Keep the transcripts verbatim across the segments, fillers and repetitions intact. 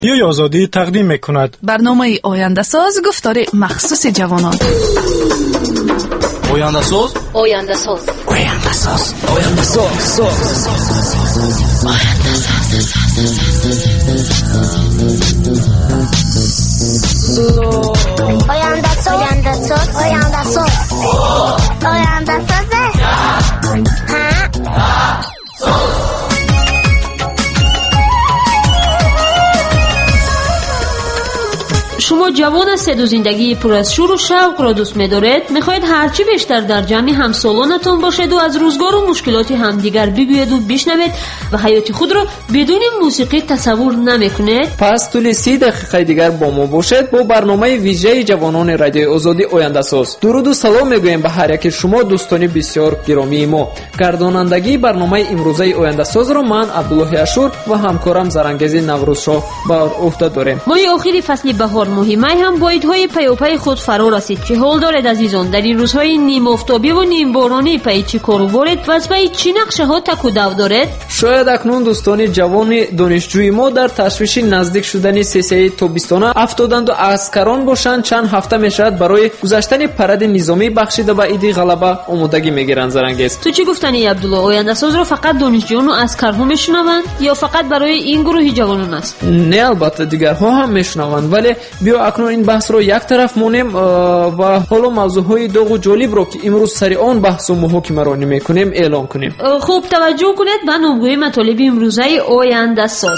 رادیوی آزادی تقدیم می‌کند برنامه آینده ساز گفتار مخصوص جوانان. آینده ساز آینده ساز آینده ساز آینده ساز آینده ساز آینده ساز آینده ساز آینده ساز شما جوان هستید و زندگی پر از شور و شوق را دوست می‌دارید، می‌خواهید هرچی بیشتر در جمع همسالانتان باشید و از روزگار و مشکلات همدیگر بگویید و بشنوید و حیات خود را بدون موسیقی تصور نمی‌کنید؟ پس طول سی دقیقه دیگر با ما باشید با برنامه ویژه جوانان رادیوی آزادی آینده ساز. درود و سلام می‌گوییم به هر یک شما دوستان بسیار گرامی ما. گردانندگی برنامه امروزه آینده ساز را من عبدالله اشور و همکارم زرانگیز نوروزشاه بر عهده داریم. ما آخر فصل بهار مهمه هم با ایدهای پیاپی خود فرا رسید. چه حال دارید عزیزان؟ در این روزهای نیم آفتابی و نیم بارانی پی چی کارو وارد و از پی چی نقشه ها تک و دو دارید؟ شاید اکنون دوستان جوان دانشجوی ما در تشویش نزدیک شدن سیسه تابستانه افتادند و عسکران باشند چند هفته میشد برای گذشتن پرد نظامی بخشیده به ایدی غلبه آمادگی میگیرند. زرانگیز تو چی گفتنی عبدالله؟ آینده ساز رو فقط دانشجویان و عسکرها میشنوند یا فقط برای این گروه جوانان است؟ نه البته دیگرها هم میشنوند، ولی بیا اکنون این بحث رو یک طرف مونیم و حالا موضوعهای داغ و جالب رو که امروز سر آن بحث و محاکمه را میکنیم اعلام کنیم. خوب توجه کنید به نامگوی مطالب امروزه آینده ساز.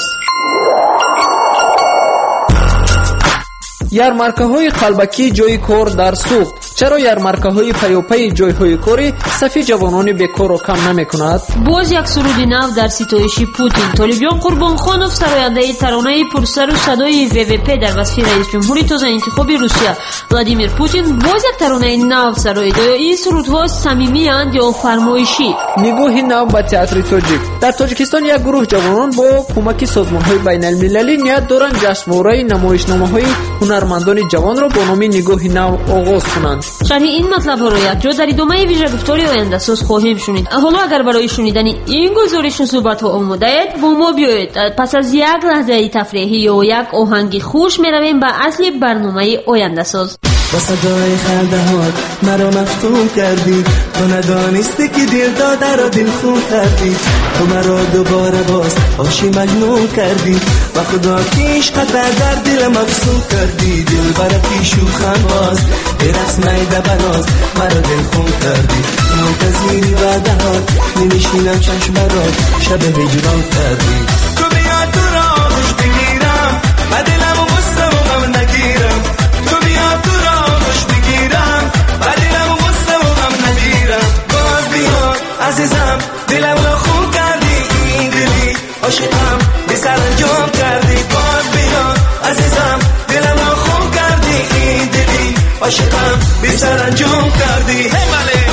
یارمارکه‌های قلبکی جای کار در سوخت. چرا یارمارکه‌های پیاپی جای‌های کاری صفی جوانان بیکار را کم نمی‌کند؟ باز یک سرود نو در ستایش پوتین. طالبان قربانخانوف سراینده ترانه پرسر و صدای وی وی پی در وصف رئیس جمهوری تازه انتخابی روسیه ولادیمیر پوتین باز یک ترانه نو سراید. این سرودها صمیمی اند یا فرمایشی؟ نگاهی نو به تئاتر تاجیک. در تاجیکستان یک گروه جوانان با کمک سازمان‌های بین‌المللی نیت دارند جشنواره نمایشنامه‌های هنرمندان جوان را با نام نگاهی نو آغاز کنند. شرح این مطلب ها را یک جا در ادامه ویژه گفتاری آینده ساز خواهیم شنید. حالا اگر برای شنیدن این گزارش و صحبت ها آماده اید با ما بیایید. پس از یک لحظه تفریحی یا یک آهنگ خوش میرویم به اصل برنامه آینده ساز. با صدای خنده هات مرا مفتون کردی، تو ندانستی که دل داده را دل خون کردی، تو مرا دوباره باز عاشق مجنون کردی و خدا که عشقت در دل مفسون کردی. دل برا پیشو خنواز برقص میده بناز مرا دل خون کردی. منتظری وعده هات نمیشینم چشم برات شب هجران کردی. تو بیا تو را خوش بگیرم و دلم و مستم و غم نگیرم. تو بیا تو را خوش بگیرم و دلم و مستم و غم نگیرم. باز بیا عزیزم دلم را خون کردی. این دلی عاشقم بی سر انجام کردی. باز بیا عزیزم دلم را خون کردی. این دلی عاشقم بی سر انجام کردی. هی ماله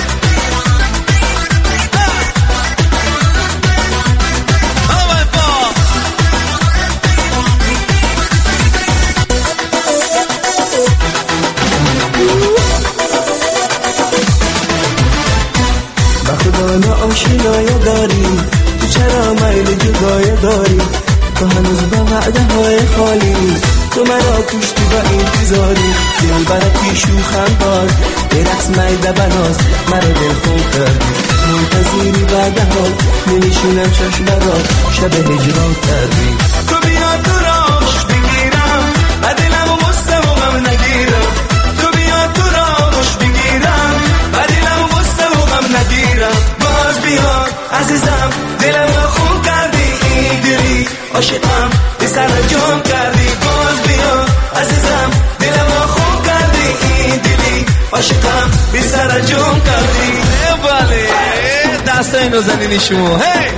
آشنایی داری، تو چرا میل جدایی داری؟ تو هنوز با وعده های خالی، تو مرا کشتی با انتظاری. دل برا پیشو خنداز برقص میده بناز مرا دل خون کردی. منتظری وعده ها نمیشینم چشم برات شب هجران کردی. تو بیا تو را خوش بگیرم و دلم و مستم و غم نگیرم. تو بیا تو را خوش بگیرم و دلم و مستم و غم نگیرم. بیا عزیزم دلم را خون کردی. این دلی عاشقم بی سر انجام کردی. باز بیا عزیزم دلم را خون کردی. این دلی عاشقم بی سر انجام کردی. بله دستای نازنین شما. هی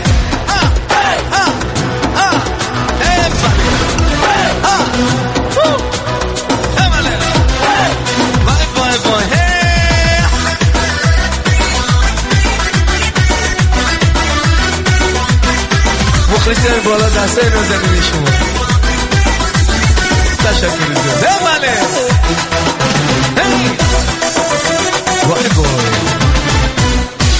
مخلصیم بالا دسته نازنین شما. تشکر زیاد. هی بله هی وای وای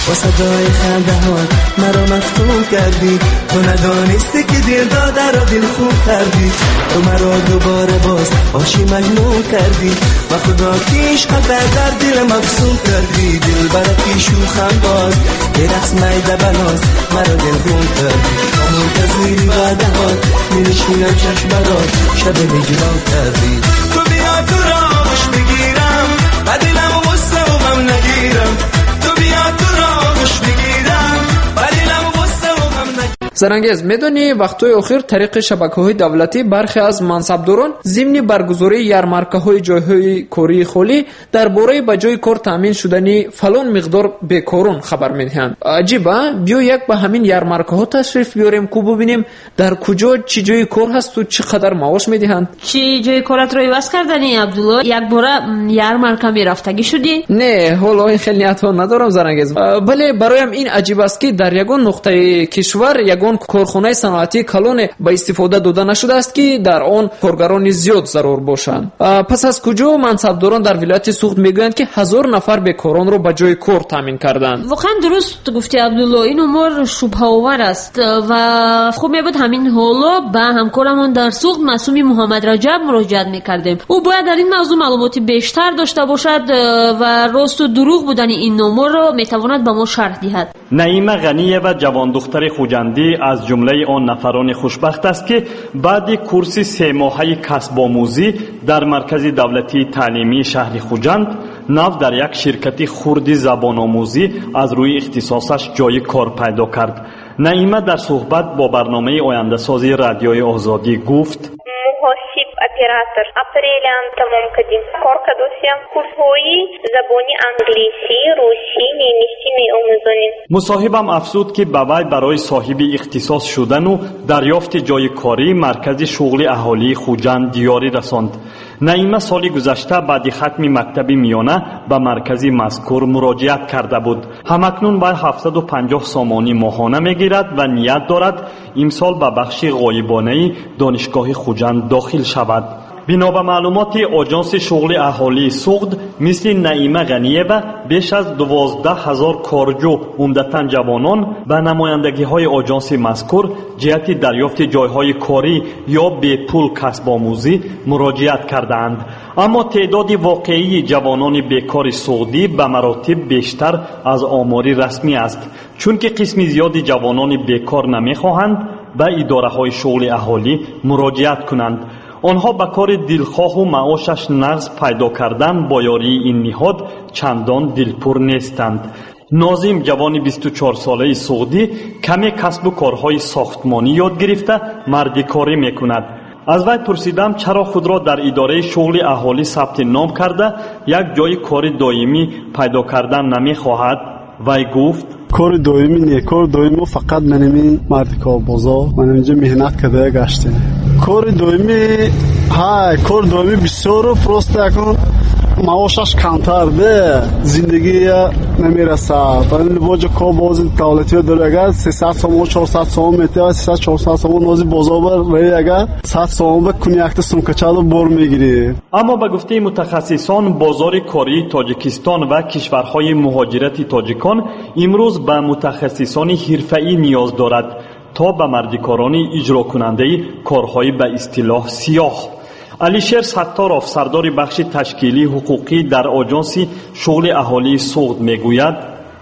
با صدای خنده هات مرا مفتون کردی. تو ندانستی که دل داده را دل خون کردی. تو مرا دوباره باز عاشق مجنون کردی و خدا که عشق در دل مفسون کردی. دل برکی شوخم باز به رقص میده بناز مرا دل خون کردی. منتظری بعد هات می‌نشینم چشم برات شب هجران کردی. تو بیا تو را خوش بگیرم و دلم غصه و غم نگیرم. تو بیا تو را خوش بگیرم و دلم غصه و غم نگیرم. زرانگیز میدونی وقتای اخیر طریق شبکه‌های دولتی برخی از منصبداران ضمن برگزاری ярмаркаҳои ҷойҳои кории холӣ дар бораи ба ҷои кор таъмин шудани фалон миқдор бекорон хабар медиҳанд. аҷиба, биё як ба ҳамин ярмаркаҳо ташриф биёрем ку бубинем дар куҷо чӣ ҷои кор ҳасту чӣ қадар маош медиҳанд. чӣ ҷои коратро иваз кардани абдулло? якбора ярмарка мерафтагӣ шудӣ? не, ҳоло ин хел ниятҳо надорам Зарангез, бале бароям ин аҷиб аст ки дар ягон нуқтаи кишвар ягон корхонаи саноатии калоне ба истифода дода нашудааст ки дар он коргарони зиёд зарур бошанд. пас аз куҷо мансабдорон дар вилояти Суғд мегӯянд ки ҳазор нафар бекоронро ба ҷои кор таъмин карданд. воқеан дуруст гуфти абдулло, ин умор шубҳаовар аст ва хуб мебуд ҳамин ҳоло ба ҳамкорамон дар Суғд Маъсуми Муҳаммадраҷаб муроҷиат мекардем. ӯ бояд дар ин мавзӯъ маълумоти бештар дошта бошад ва росту дурӯғ будани ин номорро метавонад ба мо шарҳ диҳад. наима ғаниева ҷавондухтари хуҷандӣ аз ҷумлаи он нафарони хушбахт аст ки баъди курси се моҳаи касбомӯзӣ дар маркази давлатии таълимии шаҳри хуҷанд нав дар як ширкати хурди забономӯзӣ аз рӯи ихтисосаш ҷои кор пайдо кард. наима дар суҳбат бо барномаи ояндасози радиои озодӣ гуфт: محاسب اپراتور اپریل هم تمام کردیم. کار کردیم کورس‌های زبانی انگلیسی، روسی، نیمچی می‌آموزیم. مصاحبم افزود که به وی برای صاحب اختصاص شدن و دریافت جای کاری مرکز شغل اهالی خوجند دیاری رساند. نعیمه سال گذشته بعد ختم مکتب میانه به مرکز مذکور مراجعت کرده بود. همکنون وی هفتصد و پنجاه سامانی ماهانه میگیرد و نیت دارد امسال به بخش غایبانه دانشگاه خوجند داخل شود. بنا به معلومات آژانس شغل اهالی سوغد، مثل نعیمه غنی‌یوه بیش از دوازده هزار کارجو عمدتاً جوانان به نمایندگی های آژانس مذکور جهت دریافت جایهای کاری یا به پول کسب آموزی مراجعت کردند. اما تعداد واقعی جوانان بیکار سوغدی به مراتب بیشتر از آماری رسمی است، چون که قسم زیادی جوانان بیکار نمیخواهند به اداره های شغل اهالی مراجعت کنند. آنها به کار دلخواه و معاشش نقص پیدا کردن با یاری این نهاد چندان دلپور نیستند. ناظم جوان بیست و چهار ساله سوغدی کمی کسب و کارهای ساختمانی یاد گرفته مردی کاری میکند. از وی پرسیدم چرا خود را در اداره شغل اهالی ثبت نام کرده یک جای کار دائمی پیدا کردن نمیخواهد. وی گفت: کار دائمی نه، کار دائمی فقط منمی مرد کاربازا من اینجا مهنت کرده گشته. کار دائمی های کار دائمی بسیار پروست کن، معاشش کمتر ده، زندگی نمیرسه. برای لباج کارباز دولتی داره اگر سیصد سوم چهارصد سوم میته، سیصد چهارصد سوم نازی بازار بر اگر صد سوم بکنی اکت سومکچالو بر میگیری. اما به گفته متخصصان بازار کاری تاجیکستان و کشورهای مهاجرت تاجیکان امروز به متخصصان حرفه‌ای نیاز دارد تا به مردکاران اجرا کننده کارهای به اصطلاح سیاه. علیشیر ستارов سردار بخش تشکیلی حقوقی در آژانس شغل اهالی سوغد میگوید: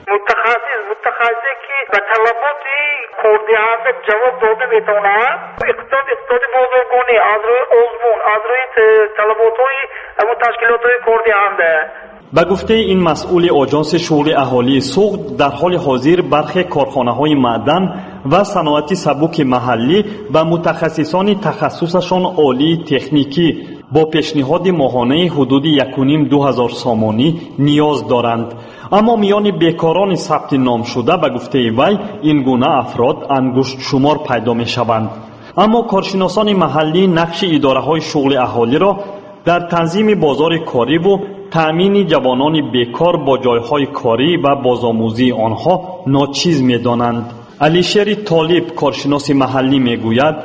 متخصص متخصصی که به طلبات کردی‌ها جواب داده میتواند. اقتصاد اقتصاد بزرگانی از روی آزمون از روی طلبات‌های تشکیلات‌های کردی‌ها. به گفته این مسئول آژانس شغل اهالی سوغد، در حال حاضر برخی کارخانه‌های معدن و صنایع سبک محلی به متخصصان تخصصشان عالی تکنیکی با پیشنهاد ماهانه حدود یک و نیم دو هزار سامانی نیاز دارند. اما میان بیکاران ثبت نام شده به گفته وی این گونه افراد انگشت شمار پیدا می شوند. اما کارشناسان محلی نقش اداره های شغل اهالی را در تنظیم بازار کاری و تأمین جوانان بیکار با جایهای کاری و بازآموزی آنها ناچیز می‌دانند. علیشیر طالب کارشناس محلی میگوید: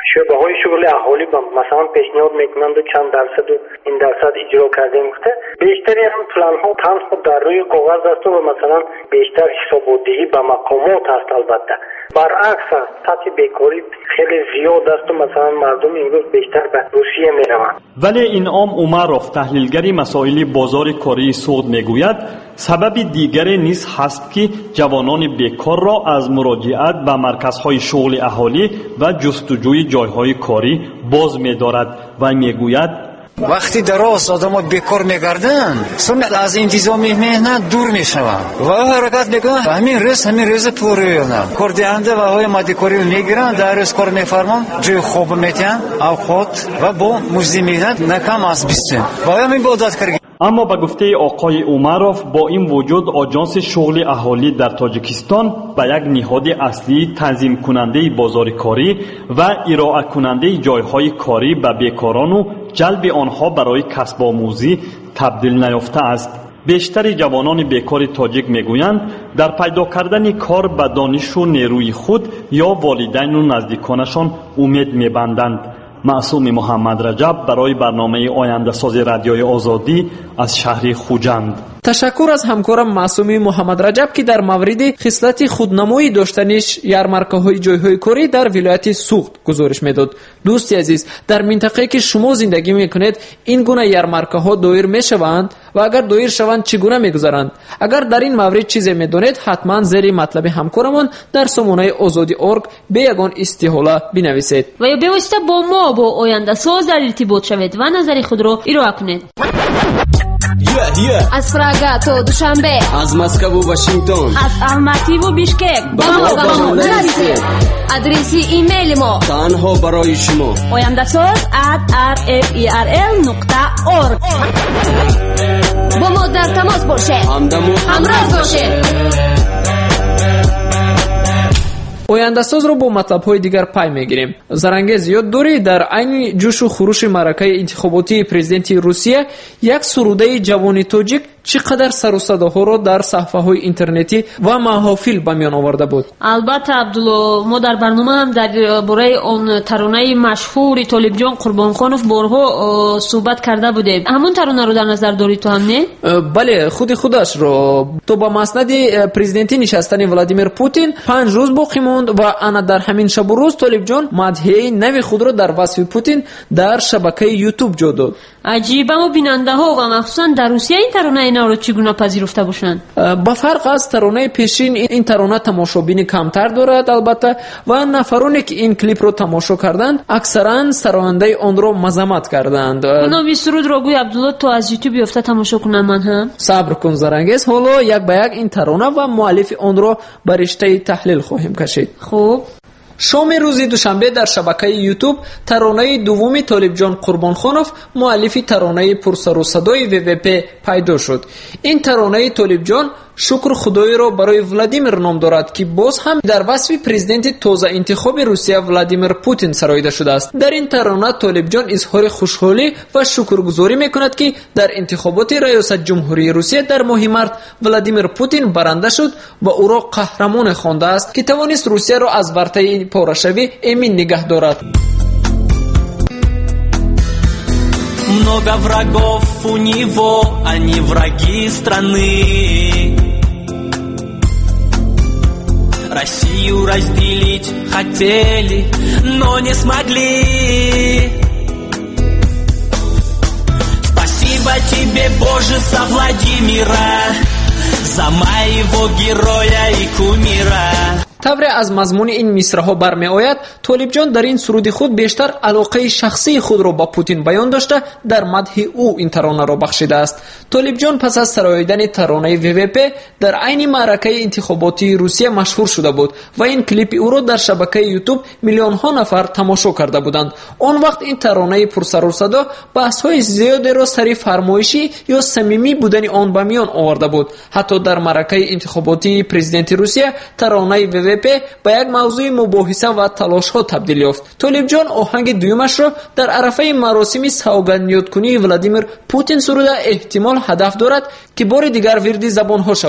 شعبه‌های شغل اهالی مثلا پیشنهاد میکنند و چند درصد و این درصد اجرا کردیم گفته بیشتری هم پلن‌ها تنها در روی کاغذ است و مثلا بیشتر حسابدهی به مقامات است. البته برعکس است، سطح بیکاری خیلی زیاد است و مثلا مردم امروز بیشتر به روسیه میروند. ولی انعام عمرов تحلیلگری مسائل بازار کاری سوخت میگوید سبب دیگری نیز هست که جوانان بیکار را از مراجعت به مرکزهای شغل اهالی و جستجوی جایهای کاری باز می‌دارد و میگوید وقتی دراز آدم‌ها بیکار می‌گردن سمت از انتظام مهنت دور می‌شوند و حرکت می‌کنند همین رس همین رس پوریونه کار دهنده و های مادی کاری می‌گیرند در رس کار می‌فرمان جای خوب می‌تین اوقات و با مزد مهنت نکم از بیستن و همین عادت کردن. اما به گفته آقای عمرов با این وجود آژانس شغل اهالی در تاجیکستان به یک نهاد اصلی تنظیم کننده بازار کاری و ارائه کننده جایهای کاری به بیکاران و جلب آنها برای کسب آموزی تبدیل نیافته است. بیشتر جوانان بیکار تاجیک میگویند در پیدا کردن کار به دانش و نیروی خود یا والدین و نزدیکانشان امید میبندند. معصوم محمد رجب برای برنامه آینده ساز رادیوی آزادی از شهر خوجند. تشکر از همکارم معصوم محمد رجب که در مورد خصلت خودنمایی داشتنش یارمارکه‌های جایهای کاری در ولایت سوخت گزارش میداد. دوستی عزیز، در منطقه‌ای که شما زندگی میکنید این گونه یارمارکه‌ها دایر میشوند و اگر دایر شوند چگونه میگذرند؟ اگر در این مورد چیزی میدونید حتما زیر مطلب همکارمان در سامانه آزادی ارگ به یگان استحاله بنویسید و یا به واسطه با ما با آینده ساز در ارتباط شوید و نظر خود را ارائه کنید. Yeah, yeah. از پراگ تا دوشنبه، از مسکو و واشنگتن، از الماتی و بیشکک با ما با ما نویسید. آدرس ایمیل ما تنها برای شما oyandasaz at r f e r l نقطه org. با ما در تماس باشید، همراه باشید. آینده ساز رو با مطلب های دیگر پای میگیریم. زرنگیز یاد داری در عین جوش و خروش معرکه انتخاباتی پرزیدنت روسیه یک سروده جوان تاجیک چقدر سر و صداها رو در صفحه های اینترنتی و محافل به میان آورده بود. البته عبدالله، ما در برنامه هم در باره اون ترانه مشهور طالبجان قربانخانوف بارها صحبت کرده بودیم. همون ترانه رو در نظر داری تو هم نه؟ بله، خودی خودش رو. تو با مسند پرزیدنتی نشستن ولادیمیر پوتین پنج روز باقی موند و انا در همین شب و روز طالبجان مدحیه نوی خود رو در وصف پوتین در شبکه یوتیوب جا داد. عجیبه، ما بیننده ها و مخصوصا در روسیه این ترانه اینا رو چگونه پذیرفته باشند؟ با فرق از ترانه پیشین این ترانه تماشابین کمتر دارد البته و نفرانی که این کلیپ رو تماشا کردند اکثرا سراننده آن رو مذمت کردند. اونم سرود رو گوی عبدالله تو از یوتیوب یافته تماشا کنم. من هم صبر کن زرنگیز، حالا یک به یک این ترانه و مؤلف آن رو به رشته تحلیل خواهیم کشید. خوب، شام روز دوشنبه در شبکه یوتیوب ترانه دوم طالبجان قربانخانوف مؤلف ترانه پرسر و صدای وی وی پی پیدا شد. این ترانه طالبجان شکر خدای را برای ولادیمیر نام دارد که باز هم در وصف پرزیدنت تازه انتخاب روسیه ولادیمیر پوتین سراییده شده است. در این ترانه طالبجان اظهار خوشحالی و شکرگزاری میکند که در انتخابات ریاست جمهوری روسیه در ماه مارس ولادیمیر پوتین برنده شد و او را قهرمان خوانده است که توانست روسیه را از ورطه پاره‌شوی امین نگه دارد. Много врагов у него, они враги страны. Россию разделить хотели, но не смогли. Спасибо тебе, Боже, за Владимира, за моего героя и кумира. طبعا از مضمون این مصرع ها برمی آید طالبجان در این سرود خود بیشتر علاقه شخصی خود را با پوتین بیان داشته در مدح او این ترانه را بخشیده است. طالبجان پس از سراییدن ترانه وی وی پی در عین معرکه انتخاباتی روسیه مشهور شده بود و این کلیپ او را در شبکه یوتیوب میلیون ها نفر تماشا کرده بودند. آن وقت این ترانه پرسر و صدا بحث های زیادی را سری فرمایشی یا صمیمی بودن آن به میان آورده بود. حتی در معرکه انتخاباتی پرزیدنت روسیه ترانه وی وی پی به یک موضوع مباحثه و تلاش ها تبدیل یافت. طالبجان آهنگ دومش را در عرفه مراسم سوگندیادکنی ولادیمیر پوتین سروده احتمال هدف دارد که بار دیگر ورد زبان ها شود.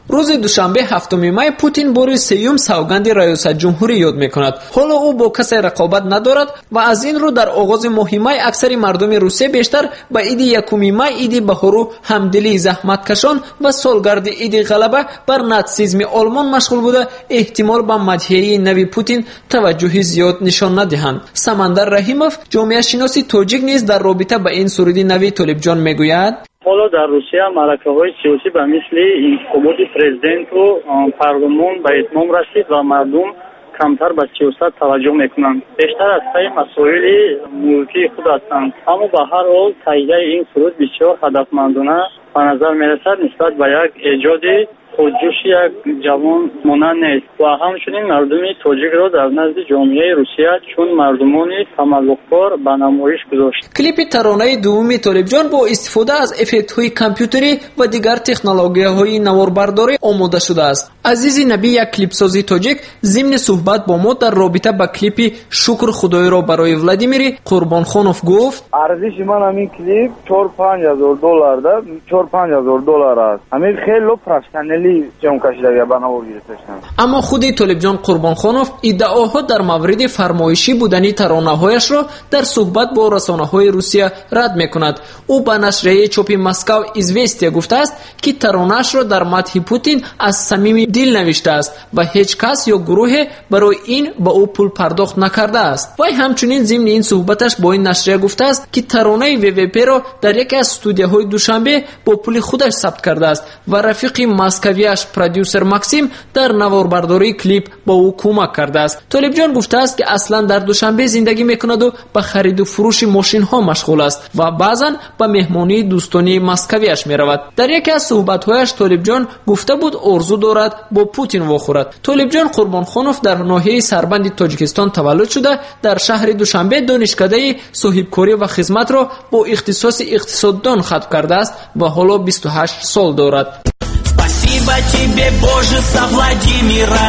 روز دوشنبه هفتم مای پوتین بار سیوم سوگند ریاست جمهوری یاد میکند. حالا او با کسی رقابت ندارد و از این رو در آغاز ماه مای اکثر مردم روسیه بیشتر به عید یکم مای عید بهارو همدلی زحمتکشان و سالگرد عید غلبه بر ناتسیسم آلمان مشغول بوده احتمال به مدحیه نوی پوتین توجه زیاد نشان ندهند. سمندر رحیموف جامعه شناسی تاجیک نیز در رابطه با این سرود نوی طالبجان میگوید حالا در روسیه معرکه‌های سیاسی به مثل انتخابات پرزیدنت و پارلمان به اتمام رسید و مردم کمتر به سیاست توجه میکنند. بیشتر از پای مسائل ملکی خود هستند. اما به هر حال تهیه این سرود بسیار هدفمندانه به نظر میرسد نسبت به یک ایجاد خودجوش یک جوان مانند نیست و همچنین مردم تاجیک را در نزد جامعه روسیه چون مردمان تملق‌بار به نمایش گذاشت. کلیپ ترانه دوم طالبجان با استفاده از افکت‌های کامپیوتری و دیگر تکنولوژی‌های نواربرداری آماده شده است. عزیز نبی یک کلیپ سازی تاجیک ضمن صحبت با ما در رابطه با کلیپ شکر خدای را برای ولادیمیر قربانخانوف گفت ارزش من همین کلیپ چهار پنج هزار دلار ده چهار پنج هزار دلار است. همین خیلی پروفشنالی جام کشیده به نوار گرفتن. اما خود طالبجان قربانخانوف ادعاها در مورد فرمایشی بودنی ترانه‌هایش را در صحبت با رسانه‌های روسیه رد می‌کند. او به نشریه چاپی مسکو ایزوستیا گفته است که ترانه‌اش را در مدح پوتین از صمیم دل نوشته است و هیچ کس یا گروه برای این به او پول پرداخت نکرده است. وی همچنین ضمن این صحبتش با این نشریه گفته است که ترانه وی وی پی را در یکی از استودیوهای دوشنبه با پول خودش ثبت کرده است و رفیق مسکویش پرودیوسر ماکسیم در نواربرداری کلیپ با او کمک کرده است. طالبجان گفته است که اصلا در دوشنبه زندگی میکند و به خرید و فروش ماشین ها مشغول است و بعضا به مهمانی دوستانی مسکویش میرود. در یکی از صحبت‌هایش طالبجان گفته بود آرزو دارد با پوتین واخورد. طالبجان قربانخانوف در ناحیه سربند تاجیکستان تولد شده در شهر دوشنبه دانشکده صاحبکاری و خدمت را با اختصاص اقتصاددان ختم کرده است و حالا بیست و هشت سال دارد. Спасибо тебе, Боже, за Владимира,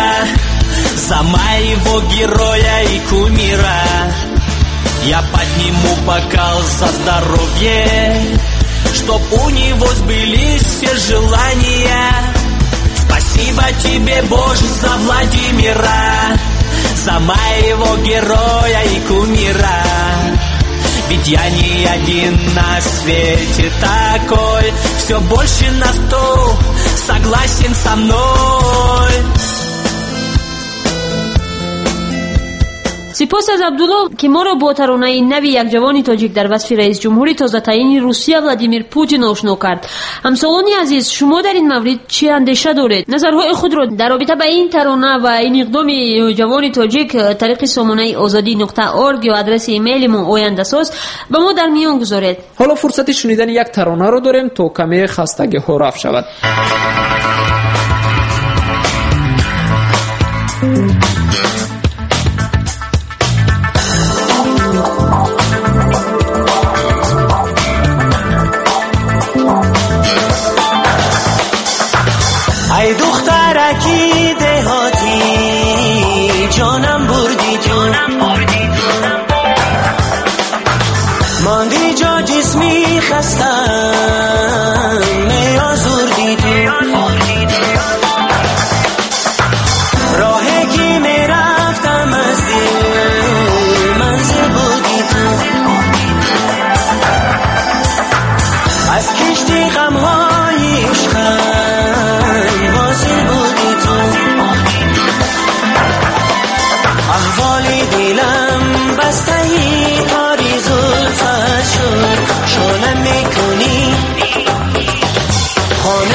за моего героя и кумира. Я подниму бокал за здоровье, чтоб у него сбылись все желания. Спасибо тебе, Боже, за Владимира, за моего героя и кумира. Ведь я не один на свете такой, все больше на сто согласен со мной. سپاس از عبدالله که ما را با ترانه نوی یک جوان تاجیک در وصف رئیس جمهوری تازه تعیین روسیه ولادیمیر پوتین آشنا کرد. همسالانی عزیز، شما در این مورد چه اندیشه دارید؟ نظرهای خود را در رابطه با این ترانه و این اقدام جوان تاجیک طریق سامانه آزادی نقطه اورگ یا آدرس ایمیل ما آینده‌ساز به ما در میان گذارید. حالا فرصت شنیدن یک ترانه را داریم تا کمی خستگی ها رفع شود. ای دخترکی دهاتی جانم بردی جانم بردی ماندی جا جسمی خستم نیازوردی تو راهی که می رفتم از دل منزل بودی تو از کشتی غمهای عشقم احوالی دلم بسته ای آرزو فشد شانم میکنی خانه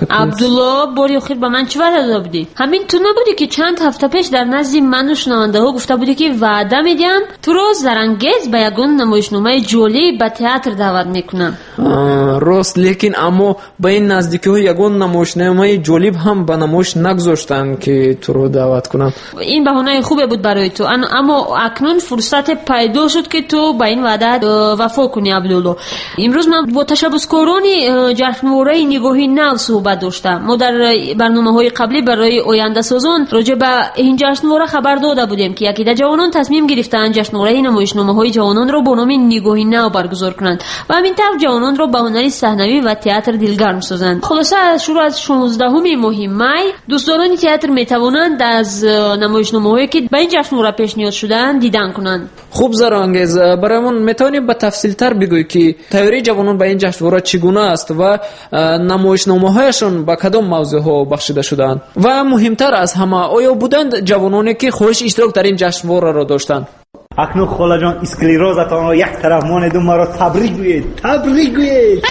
عبدالله باری آخر به من چه وعده داده بودی؟ همین تو نبودی که چند هفته پیش در نزد من و شنونده ها گفته بودی که وعده میدیم تو رو زرنگیز به یگان نمایشنامه جولی به تئاتر دعوت میکنم. راست، لیکن اما به این نزدیکی ها یگان نمایشنامه جالب هم به نمایش نگذاشتن که تو رو دعوت کنم. این بهانه خوبه بود برای تو، اما اکنون فرصت پیدا شد که تو به این وعده وفا کنی عبدالله. امروز من با تشبثکاران جشنواره نگاهی نو صحبت داشتم. ما در برنامه‌های قبلی برای آینده سازان راجع به این جشنواره خبر داده بودیم که یکی در جوانان تصمیم گرفتند جشنواره نمایشنامه‌های جوانان را با نام نگاهی نو برگزار کنند و همین طرح جوانان را به هنر صحنوی و تئاتر دلگرم سازند. خلاصه از شروع از شانزدهم ماه می دوستداران تئاتر میتوانند از نمایشنامه‌هایی که به این جشنواره پیشنهاد شدند دیدن کنند. خوب زرانگیز، برامون میتونی به تفصیل تر بگویی که تیاری جوانان به این جشنواره چگونه است و نمایشنامه‌هایشان به کدام موضوع‌ها بخشیده شدند و مهمتر از همه آیا بودند جوانانی که خواهش اشتراک در این جشنواره را داشتند؟ اکنون خاله جان اسکلیروزتان را یک طرف ماندون مرا تبریک گویید تبریک گویید.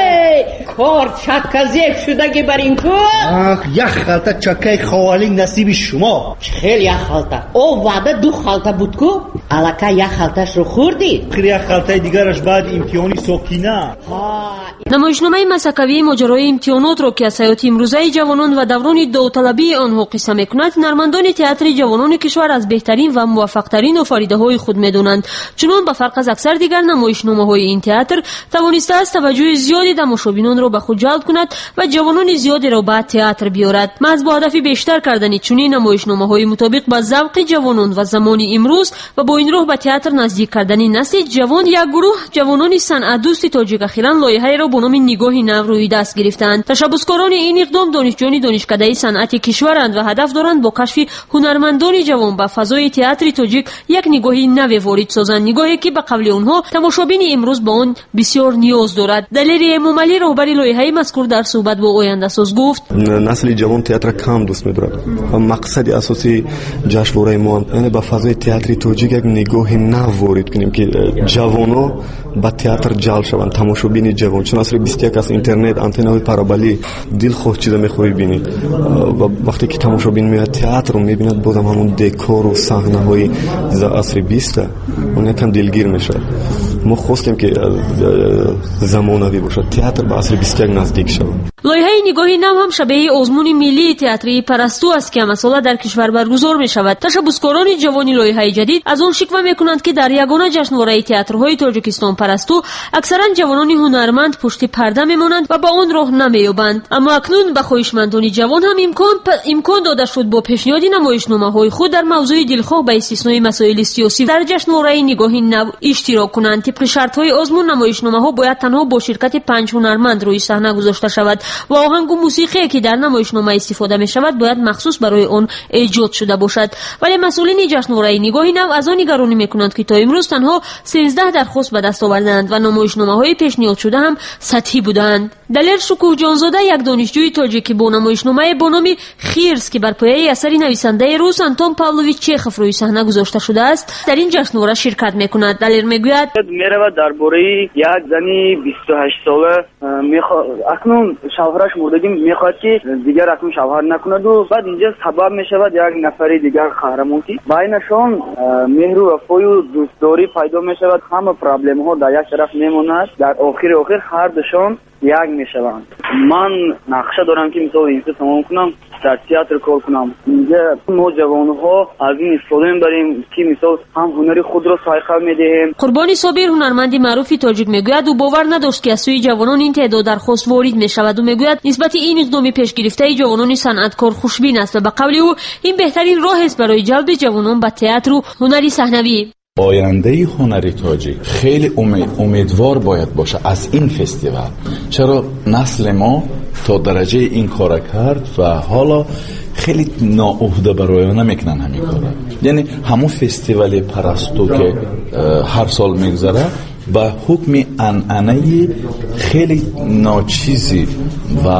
کار چکزیک شده که بر این کار یک خالته چکه خوالی نصیب شما. خیلی یک خالته او وعده دو خالته بود کو الکه یک خالتش رو خوردی خیلی یک خالته دیگرش بعد امتحانی ساکینه. نمایشنامه مسکوی ماجرای امتحانات را که از حیات امروزه جوانان و دوران داوطلبی آنها قصه میکند، هنرمندان تئاتر جوانان کشور از بهترین و موفقترین آفریده‌های خود میدونند. چنان به فرق از اکثر دیگر نمایشنامه‌های این تئاتر توانسته است توجه زیادی تماشابینان را به خود جلب کند و جوانان زیادی را به تئاتر بیاورد. محض با هدف بیشتر کردن چنین نمایشنامه‌های مطابق با ذوق جوانان و زمان امروز و با این راه به تئاتر نزدیک کردن نسل جوان، یک گروه جوانان صنعت دوست تاجیک اخیراً لایحه‌ای را با نام نگاهی نو روی دست گرفتند. تشبثکاران این اقدام دانشجویان دانشکده صنعت کشورند و هدف دارند با کشف هنرمندان جوان به فضای تئاتر تاجیک یک نگاهی نو وارد سازند، نگاهی که به قول آنها تماشابین امروز با آن بسیار نیاز دارد. دلیری امامعلی رهبر لایحه مذکور در صحبت با آینده ساز گفت نسل جوان تئاتر کم دوست می‌دارد و مقصد اساسی جشنواره ما یعنی به فضای تئاتر تاجیک یک نگاهی نو وارد کنیم که جوان‌ها به تئاتر جلب شوند. تماشابین جوان چون اصلا بیست و یک از اینترنت آنتن‌های پارابولی دل خوش چیزا می‌خوری بینی و وقتی که تماشابین میاد تئاتر رو می‌بیند بازم همون دکور و صحنه‌های عصر بیست اون یکم دلگیر میشه. ما خواستیم که زمانوی باشه، تئاتر به عصر بیست و یک نزدیک شود. لایحه نگاهی نو هم شبیه آزمون ملی تئاتری پرستو است که مسئله در کشور برگزار می شود. تشبثکاران جوانی لایحه جدید از آن شکوه میکنند که در یگانه جشنواره تئاترهای تاجیکستان پرستو اکثرا جوانان هنرمند پشت پرده میمانند و با آن راه نمییابند. اما اکنون به خواهشمندان جوان هم امکان امکان داده شد با پیشنهاد نمایشنامه‌های خود در موضوع دلخواه به استثنای مسائل سیاسی در جشنواره نگاهی نو اشتراک کنند. طبق شرط‌های آزمون نمایشنامه‌ها باید تنها با شرکت پنج هنرمند روی صحنه گذاشته شود و آهنگ و موسیقی که در نمایشنامه استفاده می شود باید مخصوص برای آن ایجاد شده باشد. ولی مسئولین جشنواره نگاهی نو از آن نگرانی میکنند که تا امروز تنها سیزده درخواست به دست آوردند و نمایشنامه‌های پیشنهاد شده هم سطحی بودند. دلیر شکوه جانزاده یک دانشجوی تاجیکی با نمایشنامه با نام خیرس که بر پایه اثر نویسنده روس آنتون پاولویچ چخوف روی صحنه گذاشته شده است در این جشنواره شرکت میکند. دلیر میگوید میرود درباره یک زنی بیست و هشت ساله میخواد اکنون شوهرش مردگی میخواد که دیگر اکنون شوهر نکند و بعد اینجا سبب میشود یک نفر دیگر قهرمان که بینشان مهر و وفای و دوستداری پیدا میشود. همه پرابلم ها در یک طرف میماند، در آخر آخر هر دوشان یک میشوند. من نقشه دارم که مثلا اینجا تمام کنم در تئاتر کار کنم. اینجا ما جوانها از این استفاده میبریم که مثلا هم هنر خود را سایقه میدهیم. قربانی صابر هنرمند معروفی تاجیک میگوید و باور نداشت که از سوی جوانان این تعداد درخواست وارد میشود و میگوید نسبت این اقدام پیش گرفته جوانان صنعتکار خوشبین است و به قول او این بهترین راه است برای جلب جوانان به تئاتر و هنر صحنوی. آینده هنری تاجیک خیلی امید امیدوار باید باشه از این فستیوال، چرا نسل ما تا درجه این کار کرد و حالا خیلی نااهده برایانه میکنن همین کار. یعنی همون فستیوال پرستو که هر سال میگذره با حکم عنعنه خیلی ناچیزی و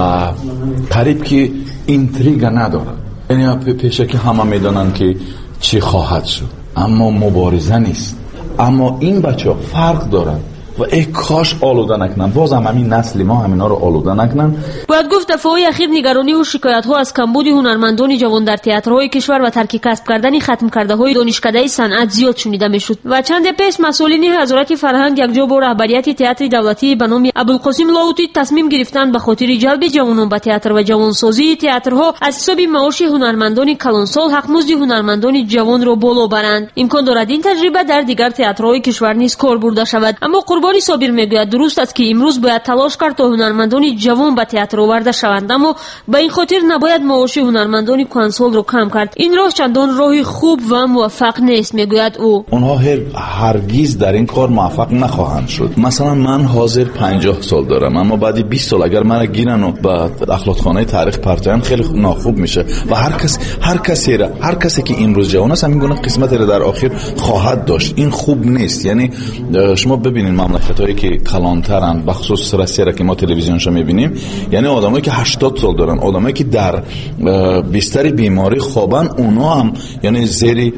قریب که اینتریگ نداره، یعنی پیشه که همه میدونن که چی خواهد شد، اما مبارزه نیست. اما این بچه ها فرق دارن و ای کاش آلوده نکنن، باز هم همین نسل ما همینا رو آلوده نکنن. باید گفت دفعه‌های اخیر نگرانی و شکایت‌ها از کمبود هنرمندان جوان در تئاترهای کشور و ترک کسب کردن ختم کرده‌های دانشکده صنعت زیاد شنیده میشد و چند پیش مسئولین وزارت فرهنگ یکجا با رهبریت تئاتر دولتی به نام ابوالقاسم لاهوتی تصمیم گرفتند به خاطر جلب جوانان به تئاتر و جوانسازی تئاترها از حساب معاش هنرمندان کلانسال حق‌مزد هنرمندان جوان را بالا برند. امکان دارد این تجربه در دیگر تئاترهای کشور نیز کار برده شود، اما قربانی صابر میگوید درست است که امروز باید تلاش کرد تا هنرمندان جوان به تئاتر آورده شوند، اما به این خاطر نباید معاش هنرمندان کلانسال را کم کرد. این راه چندان راه خوب و موفق نیست میگوید او. اونها هر هرگز در این کار موفق نخواهند شد. مثلا من حاضر پنجاه سال دارم، اما بعد بیست سال اگر من گیرن و به اخلاقخانه تاریخ پرتایم خیلی ناخوب میشه و هر کس هر کسی را هر کسی که امروز جوان است همین گونه قسمت را در آخر خواهد داشت. این خوب نیست. یعنی شما ببینید مملکتایی که کلانترن به خصوص روسیه را که ما تلویزیونش میبینیم، یعنی آدمایی که هشتاد سال دارن، آدمایی که در بستر بیماری خوابن، اونا هم یعنی زیر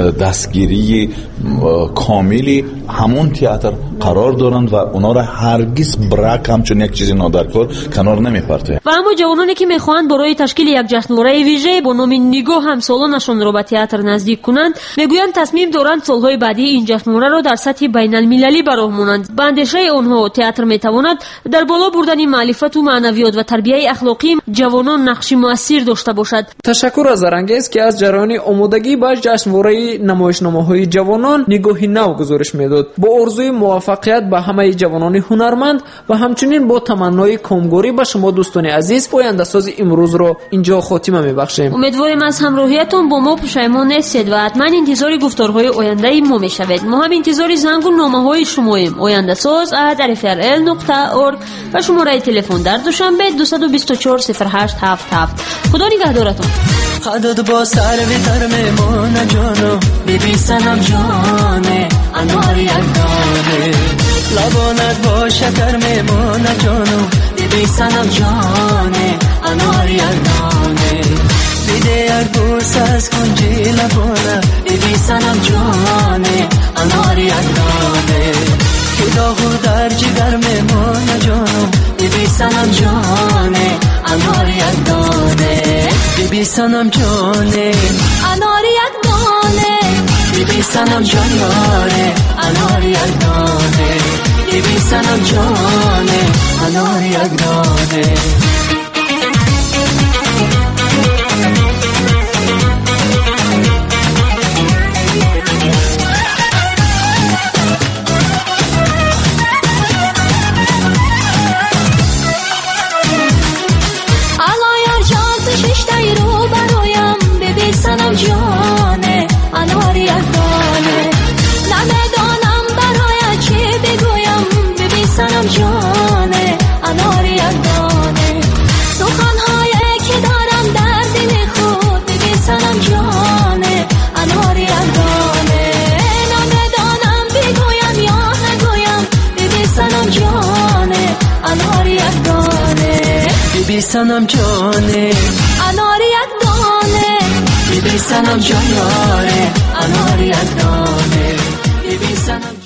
دستگیری کاملی همون تئاتر قرار دارند و اونا را هرگز برک همچون یک چیز نادرکار کنار نمیپرته. و اما جوانانی که میخواهند برای تشکیل یک جشنواره ویژه با نام نگاه همسالانشان را به تئاتر نزدیک کنند، میگویند تصمیم دارند سالهای بعدی این جشنواره را در سطح بین المللی براه مانند. به اندیشه آنها تئاتر میتواند در بالا بردن معرفت و معنویات و تربیت اخلاقی جوانان نقش مؤثر داشته باشد. تشکر از رنگیز که از جریان آمادگی به جشنواره نمایشنامه‌های جوانان نگاهی نو گزارش میداد. با آرزوی موفقیت به همه جوانان هنرمند و همچنین با تمنای کامگاری به شما دوستان عزیز آینده ساز امروز را اینجا خاتمه میبخشیم. امیدواریم از همراهیتون با ما پشیمان نشید و حتما انتظار گفتارهای آینده ما میشوید. ما هم انتظار زنگ و نامه‌های شماییم. آینده ساز ات اف ار ال نقطه اورگ و شماره تلفن در دوشنبه دو دو چهار صفر هشت هفت هفت. خدا نگهدارتون. خداد با سر ویتر میمونه جانو بیبی سنم جانه انوار یک دانه لبانت با شکر میمونه جانو بیبی سنم جانه انوار یک دانه بیده یک بوس از کنجی لبانه بیبی سنم جانه انوار یک دانه که داغو در جگر میمونه جانو بیبی سنم جانه انوار یک دانه بیبی سنم جانه انار یک دانه بیبی سنم جان یاره انار یک دانه بیبی سنم جانه انار یک دانه سنم جانه انوار یک دانه نمیدانم برای چی بگویم ببین سنم جانه انوار یک دانه سخنهایی که دارم در دل خود ببین سنم جانه انوار یک دانه نمیدانم بگویم یا نگویم ببین سنم جانه انوار یک دانه ببین سنم جانه انوار یک دانه بیبی سنم جان یاره انوار یک دانه بیبی سنم